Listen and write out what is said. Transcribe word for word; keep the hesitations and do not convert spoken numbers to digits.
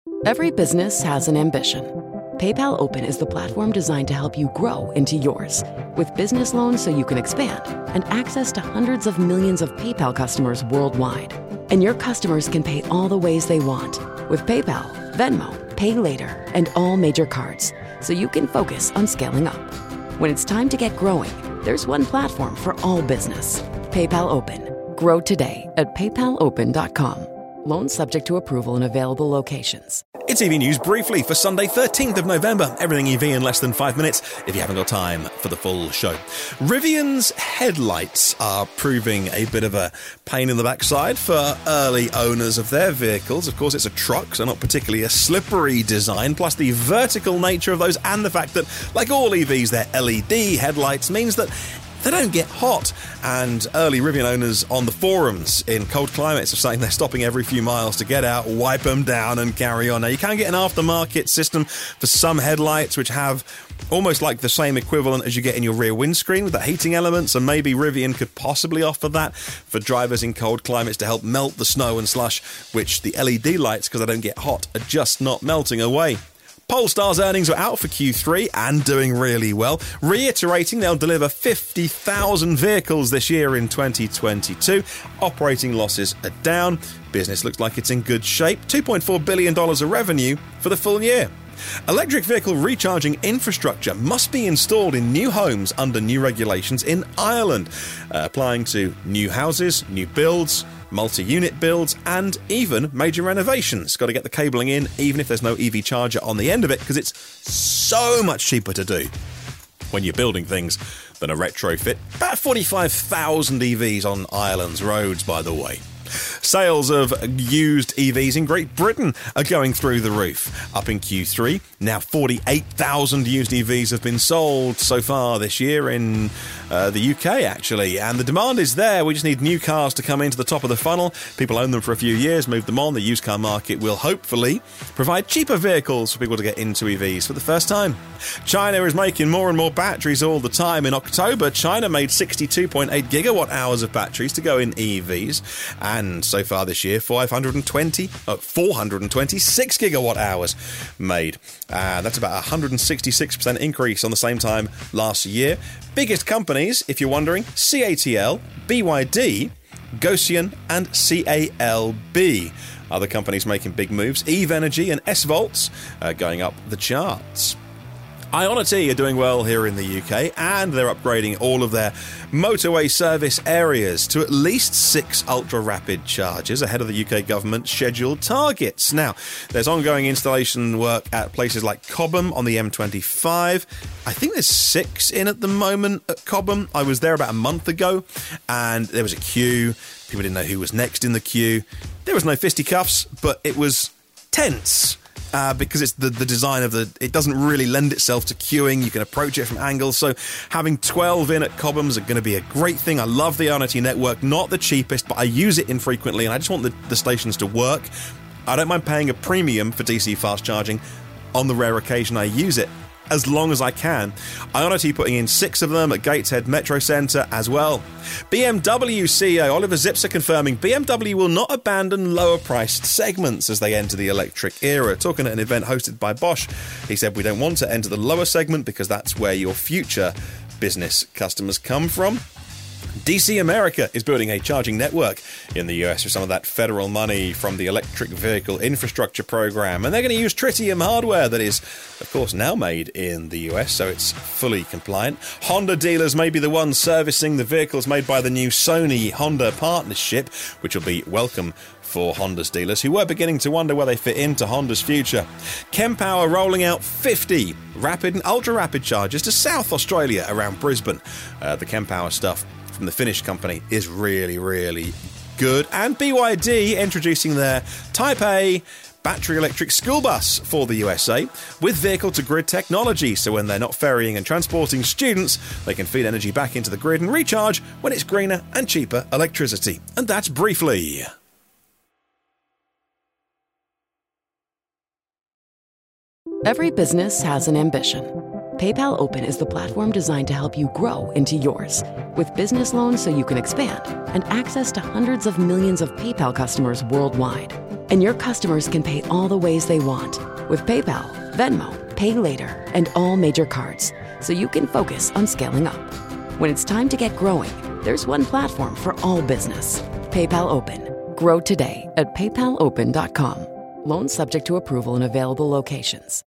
Every business has an ambition. PayPal Open is the platform designed to help you grow into yours. With business loans so you can expand and access to hundreds of millions of PayPal customers worldwide. And your customers can pay all the ways they want with PayPal, Venmo, Pay Later, and all major cards, so you can focus on scaling up. When it's time to get growing, there's one platform for all business. PayPal Open. Grow today at paypal open dot com. Loans subject to approval in available locations. It's E V News briefly for Sunday, thirteenth of November. Everything E V in less than five minutes if you haven't got time for the full show. Rivian's headlights are proving a bit of a pain in the backside for early owners of their vehicles. Of course, it's a truck, so not particularly a slippery design, plus the vertical nature of those and the fact that, like all E Vs, they're L E D headlights means that they don't get hot, and early Rivian owners on the forums in cold climates are saying they're stopping every few miles to get out, wipe them down and carry on. Now, you can get an aftermarket system for some headlights which have almost like the same equivalent as you get in your rear windscreen with the heating elements, and maybe Rivian could possibly offer that for drivers in cold climates to help melt the snow and slush, which the L E D lights, because they don't get hot, are just not melting away. Polestar's earnings were out for Q three and doing really well, reiterating they'll deliver fifty thousand vehicles this year in twenty twenty-two. Operating losses are down. Business looks like it's in good shape. two point four billion dollars of revenue for the full year. Electric vehicle recharging infrastructure must be installed in new homes under new regulations in Ireland, uh, applying to new houses, new builds, multi-unit builds, and even major renovations. Got to get the cabling in, even if there's no E V charger on the end of it, because it's so much cheaper to do when you're building things than a retrofit. About forty-five thousand E Vs on Ireland's roads, by the way. Sales of used E Vs in Great Britain are going through the roof. Up in Q three, now forty-eight thousand used E Vs have been sold so far this year in uh, the U K, actually. And the demand is there. We just need new cars to come into the top of the funnel. People own them for a few years, move them on. The used car market will hopefully provide cheaper vehicles for people to get into E Vs for the first time. China is making more and more batteries all the time. In October, China made sixty-two point eight gigawatt hours of batteries to go in E Vs. And And so far this year, five hundred twenty, uh, four hundred twenty-six gigawatt hours made. Uh, that's about a one hundred sixty-six percent increase on the same time last year. Biggest companies, if you're wondering, C A T L, B Y D, Gotion and C A L B. Other companies making big moves, Eve Energy and S-Volts uh, going up the charts. Ionity are doing well here in the U K, and they're upgrading all of their motorway service areas to at least six ultra-rapid chargers ahead of the U K government's scheduled targets. Now, there's ongoing installation work at places like Cobham on the M twenty-five. I think there's six in at the moment at Cobham. I was there about a month ago, and there was a queue. People didn't know who was next in the queue. There was no fisticuffs, but it was tense. Uh, because it's the, the design of the... It doesn't really lend itself to queuing. You can approach it from angles. So having twelve in at Cobham's are going to be a great thing. I love the Ionity network. Not the cheapest, but I use it infrequently, and I just want the, the stations to work. I don't mind paying a premium for D C fast charging on the rare occasion I use it, as long as I can. Ionity putting in six of them at Gateshead Metro Centre as well. B M W C E O Oliver Zipser confirming B M W will not abandon lower-priced segments as they enter the electric era. Talking at an event hosted by Bosch, he said, "We don't want to enter the lower segment because that's where your future business customers come from." D C America is building a charging network in the U S with some of that federal money from the Electric Vehicle Infrastructure Program, and they're going to use tritium hardware that is, of course, now made in the U S, so it's fully compliant. Honda dealers may be the ones servicing the vehicles made by the new Sony-Honda partnership, which will be welcome for Honda's dealers who were beginning to wonder where they fit into Honda's future. Kempower rolling out fifty rapid and ultra-rapid chargers to South Australia around Brisbane. Uh, the Kempower stuff from the Finnish company is really, really good. And B Y D introducing their Type A battery electric school bus for the U S A with vehicle-to-grid technology, so when they're not ferrying and transporting students, they can feed energy back into the grid and recharge when it's greener and cheaper electricity. And that's briefly. Every business has an ambition. PayPal Open is the platform designed to help you grow into yours. With business loans so you can expand and access to hundreds of millions of PayPal customers worldwide. And your customers can pay all the ways they want with PayPal, Venmo, Pay Later, and all major cards, so you can focus on scaling up. When it's time to get growing, there's one platform for all business. PayPal Open. Grow today at paypal open dot com. Loans subject to approval in available locations.